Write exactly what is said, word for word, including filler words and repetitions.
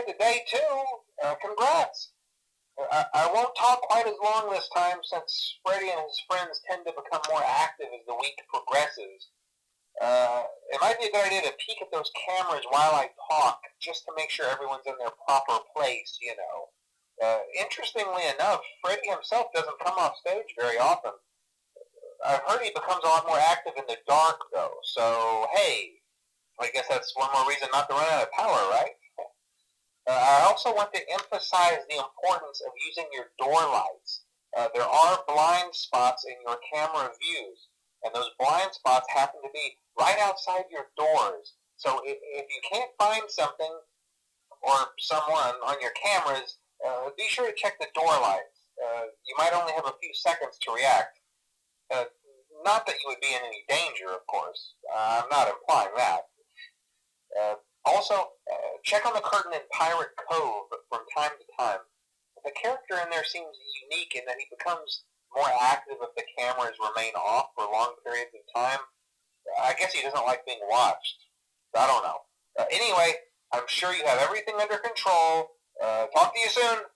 made the day, too. Uh, congrats. I, I won't talk quite as long this time since Freddy and his friends tend to become more active as the week progresses. Uh, it might be a good idea to peek at those cameras while I talk, just to make sure everyone's in their proper place, you know. Uh, interestingly enough, Freddy himself doesn't come off stage very often. I've heard he becomes a lot more active in the dark, though, so, hey, I guess that's one more reason not to run out of power, right? Uh, I also want to emphasize the importance of using your door lights. Uh, there are blind spots in your camera views, and those blind spots happen to be right outside your doors. So if, if you can't find something or someone on your cameras, uh, be sure to check the door lights. Uh, you might only have a few seconds to react. Uh, not that you would be in any danger, of course. Uh, I'm not implying that. Uh, also, uh, check on the curtain in Pirate Cove from time to time. The character in there seems unique in that he becomes more active if the cameras remain off for long periods of time. I guess he doesn't like being watched. I don't know. Uh, anyway, I'm sure you have everything under control. Uh, talk to you soon.